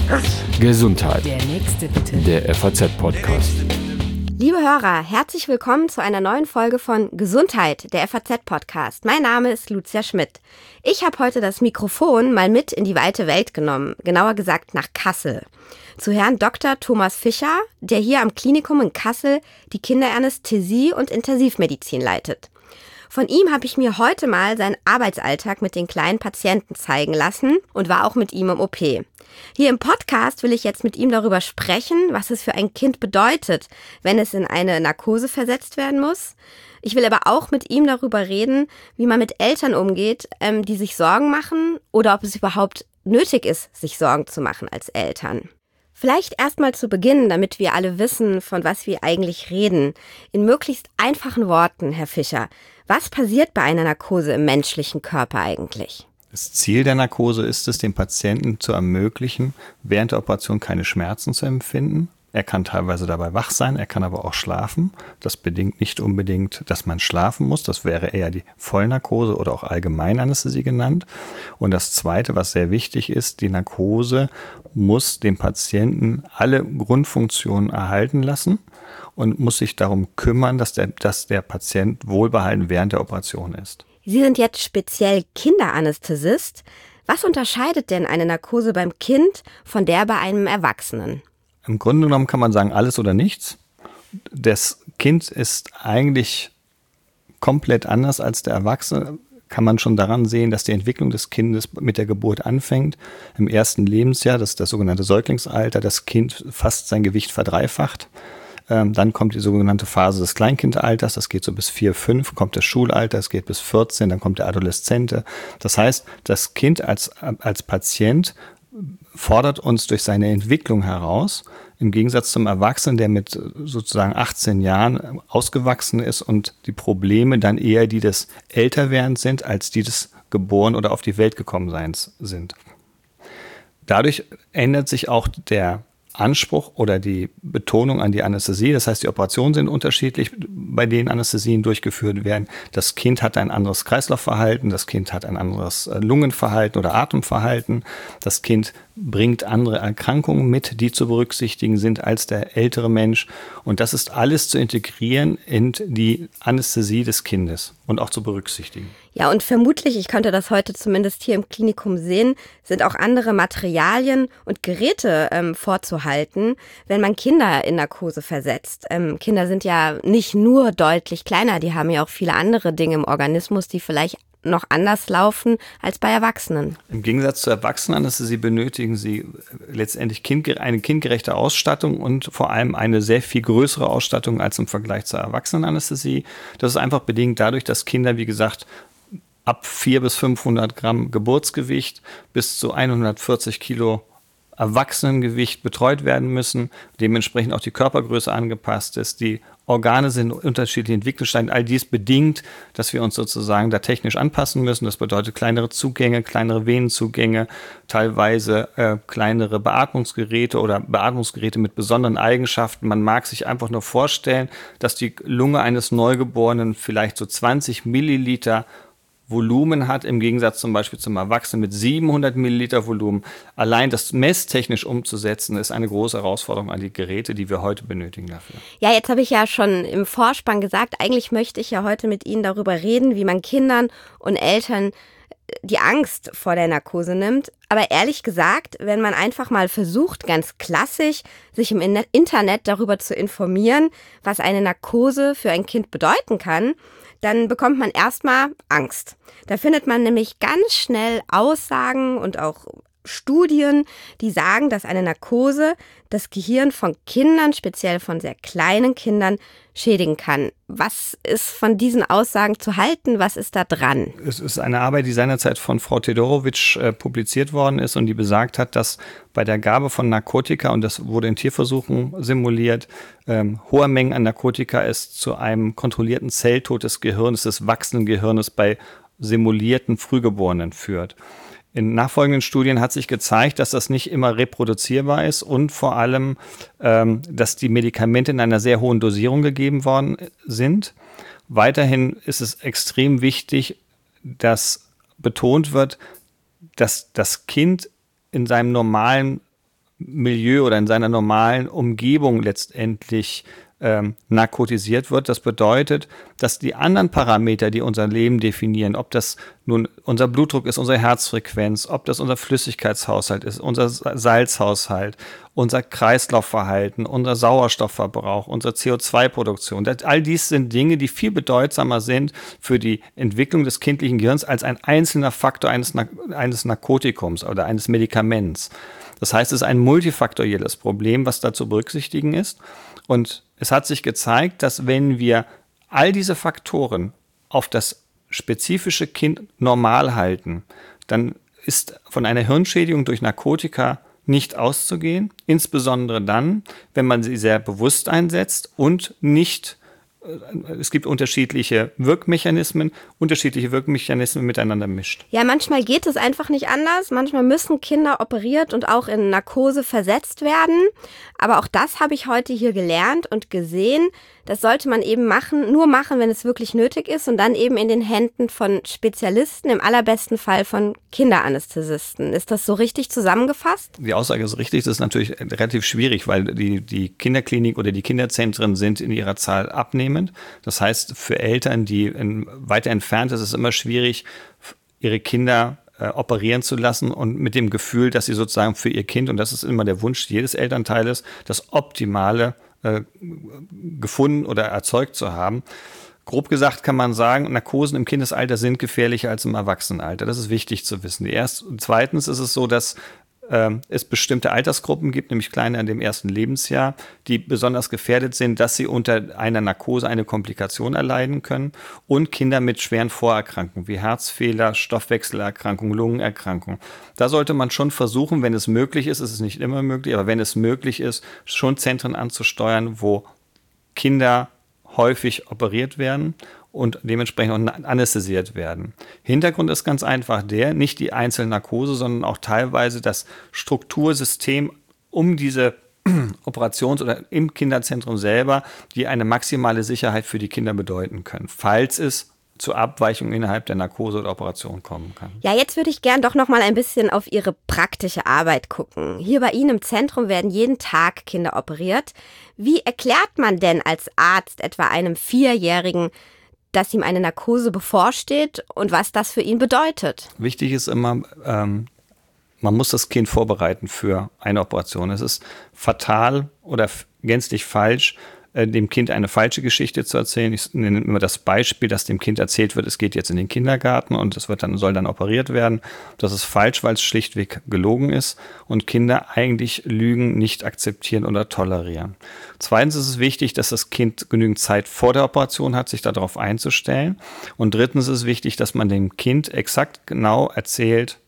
Gesundheit. Der nächste bitte. Der FAZ-Podcast. Liebe Hörer, herzlich willkommen zu einer neuen Folge von Gesundheit, der FAZ-Podcast. Mein Name ist Lucia Schmidt. Ich habe heute das Mikrofon mal mit in die weite Welt genommen, genauer gesagt nach Kassel. Zu Herrn Dr. Thomas Fischer, der hier am Klinikum in Kassel die Kinderanästhesie und Intensivmedizin leitet. Von ihm habe ich mir heute mal seinen Arbeitsalltag mit den kleinen Patienten zeigen lassen und war auch mit ihm im OP. Hier im Podcast will ich jetzt mit ihm darüber sprechen, was es für ein Kind bedeutet, wenn es in eine Narkose versetzt werden muss. Ich will aber auch mit ihm darüber reden, wie man mit Eltern umgeht, die sich Sorgen machen oder ob es überhaupt nötig ist, sich Sorgen zu machen als Eltern. Vielleicht erstmal zu Beginn, damit wir alle wissen, von was wir eigentlich reden. In möglichst einfachen Worten, Herr Fischer. Was passiert bei einer Narkose im menschlichen Körper eigentlich? Das Ziel der Narkose ist es, dem Patienten zu ermöglichen, während der Operation keine Schmerzen zu empfinden. Er kann teilweise dabei wach sein, er kann aber auch schlafen. Das bedingt nicht unbedingt, dass man schlafen muss. Das wäre eher die Vollnarkose oder auch Allgemeinanästhesie genannt. Und das Zweite, was sehr wichtig ist, die Narkose muss dem Patienten alle Grundfunktionen erhalten lassen und muss sich darum kümmern, dass der Patient wohlbehalten während der Operation ist. Sie sind jetzt speziell Kinderanästhesist. Was unterscheidet denn eine Narkose beim Kind von der bei einem Erwachsenen? Im Grunde genommen kann man sagen, alles oder nichts. Das Kind ist eigentlich komplett anders als der Erwachsene. Kann man schon daran sehen, dass die Entwicklung des Kindes mit der Geburt anfängt. Im ersten Lebensjahr, das ist das sogenannte Säuglingsalter, das Kind fast sein Gewicht verdreifacht. Dann kommt die sogenannte Phase des Kleinkindalters, das geht so bis 4, 5, kommt das Schulalter, es geht bis 14, dann kommt der Adoleszente. Das heißt, das Kind als Patient fordert uns durch seine Entwicklung heraus, im Gegensatz zum Erwachsenen, der mit sozusagen 18 Jahren ausgewachsen ist und die Probleme dann eher die des Älterwerdens sind, als die des geboren oder auf die Welt gekommen Seins sind. Dadurch ändert sich auch der Anspruch oder die Betonung an die Anästhesie. Das heißt, die Operationen sind unterschiedlich, bei denen Anästhesien durchgeführt werden. Das Kind hat ein anderes Kreislaufverhalten, das Kind hat ein anderes Lungenverhalten oder Atemverhalten. Das Kind bringt andere Erkrankungen mit, die zu berücksichtigen sind als der ältere Mensch. Und das ist alles zu integrieren in die Anästhesie des Kindes und auch zu berücksichtigen. Ja, und vermutlich, ich konnte das heute zumindest hier im Klinikum sehen, sind auch andere Materialien und Geräte vorzuhalten, wenn man Kinder in Narkose versetzt. Kinder sind ja nicht nur deutlich kleiner, die haben ja auch viele andere Dinge im Organismus, die vielleicht noch anders laufen als bei Erwachsenen. Im Gegensatz zur Erwachsenenanästhesie benötigen sie letztendlich eine kindgerechte Ausstattung und vor allem eine sehr viel größere Ausstattung als im Vergleich zur Erwachsenenanästhesie. Das ist einfach bedingt dadurch, dass Kinder, wie gesagt, ab 400 bis 500 Gramm Geburtsgewicht bis zu 140 Kilo Erwachsenengewicht betreut werden müssen, dementsprechend auch die Körpergröße angepasst ist, die Organe sind unterschiedlich entwickelt, all dies bedingt, dass wir uns sozusagen da technisch anpassen müssen. Das bedeutet kleinere Zugänge, kleinere Venenzugänge, teilweise kleinere Beatmungsgeräte oder Beatmungsgeräte mit besonderen Eigenschaften. Man mag sich einfach nur vorstellen, dass die Lunge eines Neugeborenen vielleicht so 20 Milliliter Volumen hat, im Gegensatz zum Beispiel zum Erwachsenen mit 700 Milliliter Volumen. Allein das messtechnisch umzusetzen, ist eine große Herausforderung an die Geräte, die wir heute benötigen dafür. Ja, jetzt habe ich ja schon im Vorspann gesagt, eigentlich möchte ich ja heute mit Ihnen darüber reden, wie man Kindern und Eltern die Angst vor der Narkose nimmt. Aber ehrlich gesagt, wenn man einfach mal versucht, ganz klassisch, sich im Internet darüber zu informieren, was eine Narkose für ein Kind bedeuten kann, dann bekommt man erstmal Angst. Da findet man nämlich ganz schnell Aussagen und auch Studien, die sagen, dass eine Narkose das Gehirn von Kindern, speziell von sehr kleinen Kindern, schädigen kann. Was ist von diesen Aussagen zu halten? Was ist da dran? Es ist eine Arbeit, die seinerzeit von Frau Todorovic publiziert worden ist und die besagt hat, dass bei der Gabe von Narkotika, und das wurde in Tierversuchen simuliert, hohe Mengen an Narkotika es zu einem kontrollierten Zelltod des Gehirns, des wachsenden Gehirnes bei simulierten Frühgeborenen führt. In nachfolgenden Studien hat sich gezeigt, dass das nicht immer reproduzierbar ist und vor allem, dass die Medikamente in einer sehr hohen Dosierung gegeben worden sind. Weiterhin ist es extrem wichtig, dass betont wird, dass das Kind in seinem normalen Milieu oder in seiner normalen Umgebung letztendlich narkotisiert wird. Das bedeutet, dass die anderen Parameter, die unser Leben definieren, ob das nun unser Blutdruck ist, unsere Herzfrequenz, ob das unser Flüssigkeitshaushalt ist, unser Salzhaushalt, unser Kreislaufverhalten, unser Sauerstoffverbrauch, unsere CO2-Produktion, all dies sind Dinge, die viel bedeutsamer sind für die Entwicklung des kindlichen Gehirns als ein einzelner Faktor eines Narkotikums oder eines Medikaments. Das heißt, es ist ein multifaktorielles Problem, was da zu berücksichtigen ist. Und es hat sich gezeigt, dass wenn wir all diese Faktoren auf das spezifische Kind normal halten, dann ist von einer Hirnschädigung durch Narkotika nicht auszugehen, insbesondere dann, wenn man sie sehr bewusst einsetzt und nicht, es gibt unterschiedliche Wirkmechanismen miteinander mischt. Ja, manchmal geht es einfach nicht anders. Manchmal müssen Kinder operiert und auch in Narkose versetzt werden. Aber auch das habe ich heute hier gelernt und gesehen. Das sollte man eben nur machen, wenn es wirklich nötig ist und dann eben in den Händen von Spezialisten, im allerbesten Fall von Kinderanästhesisten. Ist das so richtig zusammengefasst? Die Aussage ist richtig. Das ist natürlich relativ schwierig, weil die Kinderklinik oder die Kinderzentren sind in ihrer Zahl abnehmend. Das heißt, für Eltern, die weiter entfernt sind, ist es immer schwierig, ihre Kinder operieren zu lassen und mit dem Gefühl, dass sie sozusagen für ihr Kind, und das ist immer der Wunsch jedes Elternteiles, das Optimale gefunden oder erzeugt zu haben. Grob gesagt kann man sagen, Narkosen im Kindesalter sind gefährlicher als im Erwachsenenalter. Das ist wichtig zu wissen. Zweitens ist es so, dass es bestimmte Altersgruppen gibt, nämlich Kleine in dem ersten Lebensjahr, die besonders gefährdet sind, dass sie unter einer Narkose eine Komplikation erleiden können, und Kinder mit schweren Vorerkrankungen wie Herzfehler, Stoffwechselerkrankungen, Lungenerkrankungen. Da sollte man schon versuchen, wenn es möglich ist, es ist nicht immer möglich, aber wenn es möglich ist, schon Zentren anzusteuern, wo Kinder häufig operiert werden und dementsprechend auch anästhesiert werden. Hintergrund ist ganz einfach nicht die einzelne Narkose, sondern auch teilweise das Struktursystem um diese Operations- oder im Kinderzentrum selber, die eine maximale Sicherheit für die Kinder bedeuten können, falls es zu Abweichungen innerhalb der Narkose oder Operation kommen kann. Ja, jetzt würde ich gern doch noch mal ein bisschen auf Ihre praktische Arbeit gucken. Hier bei Ihnen im Zentrum werden jeden Tag Kinder operiert. Wie erklärt man denn als Arzt etwa einem 4-Jährigen, dass ihm eine Narkose bevorsteht und was das für ihn bedeutet? Wichtig ist immer, man muss das Kind vorbereiten für eine Operation. Es ist fatal oder gänzlich falsch, dem Kind eine falsche Geschichte zu erzählen. Ich nenne immer das Beispiel, dass dem Kind erzählt wird, es geht jetzt in den Kindergarten und soll dann operiert werden. Das ist falsch, weil es schlichtweg gelogen ist und Kinder eigentlich Lügen nicht akzeptieren oder tolerieren. Zweitens ist es wichtig, dass das Kind genügend Zeit vor der Operation hat, sich darauf einzustellen. Und drittens ist es wichtig, dass man dem Kind genau erzählt,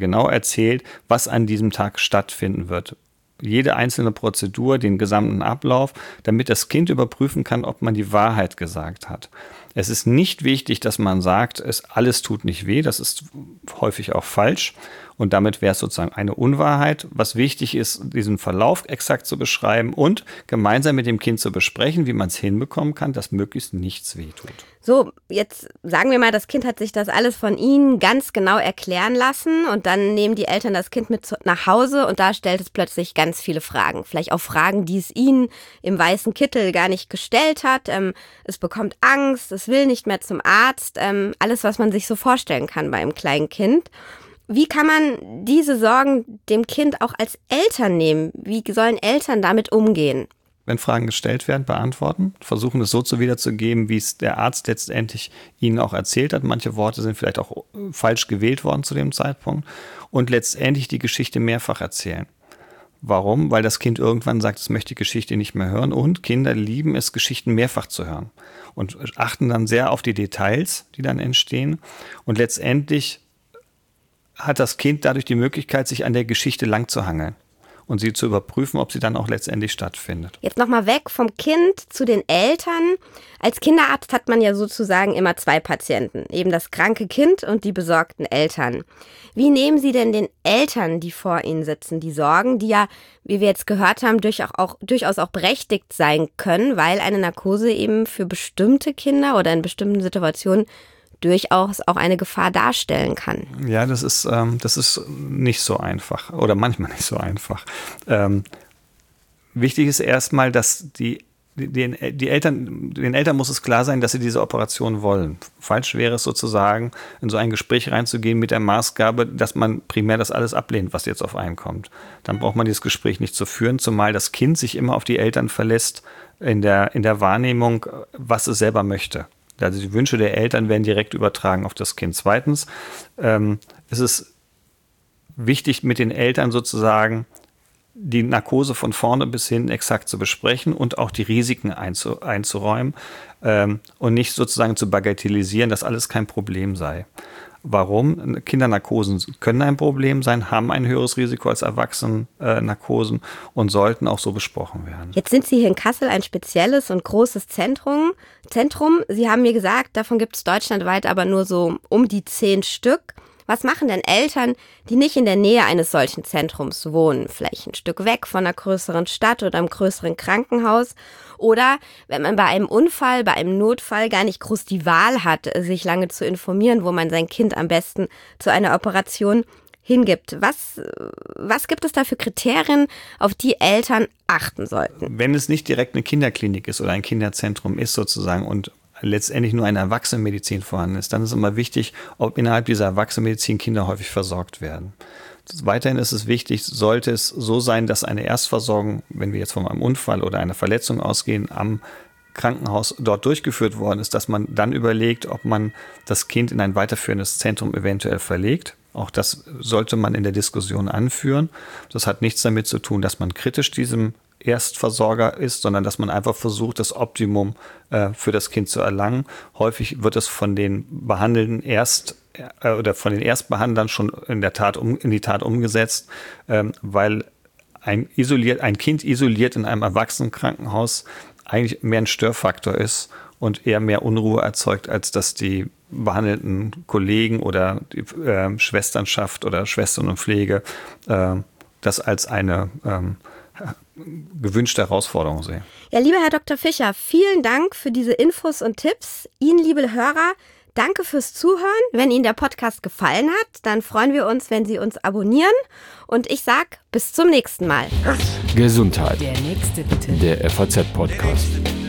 was an diesem Tag stattfinden wird. Jede einzelne Prozedur, den gesamten Ablauf, damit das Kind überprüfen kann, ob man die Wahrheit gesagt hat. Es ist nicht wichtig, dass man sagt, alles tut nicht weh, das ist häufig auch falsch und damit wäre es sozusagen eine Unwahrheit. Was wichtig ist, diesen Verlauf exakt zu beschreiben und gemeinsam mit dem Kind zu besprechen, wie man es hinbekommen kann, dass möglichst nichts wehtut. So, jetzt sagen wir mal, das Kind hat sich das alles von Ihnen ganz genau erklären lassen und dann nehmen die Eltern das Kind mit nach Hause und da stellt es plötzlich ganz viele Fragen. Vielleicht auch Fragen, die es Ihnen im weißen Kittel gar nicht gestellt hat. Es bekommt Angst, es will nicht mehr zum Arzt. Alles, was man sich so vorstellen kann bei einem kleinen Kind. Wie kann man diese Sorgen dem Kind auch als Eltern nehmen? Wie sollen Eltern damit umgehen? Wenn Fragen gestellt werden, beantworten, versuchen es so zu wiederzugeben, wie es der Arzt letztendlich Ihnen auch erzählt hat. Manche Worte sind vielleicht auch falsch gewählt worden zu dem Zeitpunkt und letztendlich die Geschichte mehrfach erzählen. Warum? Weil das Kind irgendwann sagt, es möchte die Geschichte nicht mehr hören und Kinder lieben es, Geschichten mehrfach zu hören und achten dann sehr auf die Details, die dann entstehen und letztendlich hat das Kind dadurch die Möglichkeit, sich an der Geschichte lang zu hangeln und sie zu überprüfen, ob sie dann auch letztendlich stattfindet. Jetzt nochmal weg vom Kind zu den Eltern. Als Kinderarzt hat man ja sozusagen immer 2 Patienten, eben das kranke Kind und die besorgten Eltern. Wie nehmen Sie denn den Eltern, die vor Ihnen sitzen, die Sorgen, die ja, wie wir jetzt gehört haben, durchaus auch berechtigt sein können, weil eine Narkose eben für bestimmte Kinder oder in bestimmten Situationen durchaus auch eine Gefahr darstellen kann. Ja, das ist nicht so einfach oder manchmal nicht so einfach. Wichtig ist erstmal, dass den Eltern muss es klar sein, dass sie diese Operation wollen. Falsch wäre es sozusagen, in so ein Gespräch reinzugehen mit der Maßgabe, dass man primär das alles ablehnt, was jetzt auf einen kommt. Dann braucht man dieses Gespräch nicht zu führen, zumal das Kind sich immer auf die Eltern verlässt in der Wahrnehmung, was es selber möchte. Also die Wünsche der Eltern werden direkt übertragen auf das Kind. Zweitens ist es wichtig, mit den Eltern sozusagen die Narkose von vorne bis hin exakt zu besprechen und auch die Risiken einzuräumen und nicht sozusagen zu bagatellisieren, dass alles kein Problem sei. Warum? Kindernarkosen können ein Problem sein, haben ein höheres Risiko als Erwachsenen-Narkosen und sollten auch so besprochen werden. Jetzt sind Sie hier in Kassel ein spezielles und großes Zentrum. Sie haben mir gesagt, davon gibt es deutschlandweit aber nur so um die 10 Stück. Was machen denn Eltern, die nicht in der Nähe eines solchen Zentrums wohnen? Vielleicht ein Stück weg von einer größeren Stadt oder einem größeren Krankenhaus? Oder wenn man bei einem Unfall, bei einem Notfall gar nicht groß die Wahl hat, sich lange zu informieren, wo man sein Kind am besten zu einer Operation hingibt. Was gibt es da für Kriterien, auf die Eltern achten sollten? Wenn es nicht direkt eine Kinderklinik ist oder ein Kinderzentrum ist sozusagen und letztendlich nur eine Erwachsenenmedizin vorhanden ist, dann ist immer wichtig, ob innerhalb dieser Erwachsenenmedizin Kinder häufig versorgt werden. Weiterhin ist es wichtig, sollte es so sein, dass eine Erstversorgung, wenn wir jetzt von einem Unfall oder einer Verletzung ausgehen, am Krankenhaus dort durchgeführt worden ist, dass man dann überlegt, ob man das Kind in ein weiterführendes Zentrum eventuell verlegt. Auch das sollte man in der Diskussion anführen. Das hat nichts damit zu tun, dass man kritisch diesem Erstversorger ist, sondern dass man einfach versucht, das Optimum für das Kind zu erlangen. Häufig wird es von den Behandelnden von den Erstbehandlern schon in die Tat umgesetzt, weil ein Kind isoliert in einem Erwachsenenkrankenhaus eigentlich mehr ein Störfaktor ist und eher mehr Unruhe erzeugt, als dass die behandelnden Kollegen oder die Schwesternschaft oder Schwestern und Pflege das als eine gewünschte Herausforderung sehen. Ja, lieber Herr Dr. Fischer, vielen Dank für diese Infos und Tipps. Ihnen, liebe Hörer, danke fürs Zuhören. Wenn Ihnen der Podcast gefallen hat, dann freuen wir uns, wenn Sie uns abonnieren. Und ich sag bis zum nächsten Mal. Gesundheit. Der nächste bitte. Der FAZ-Podcast.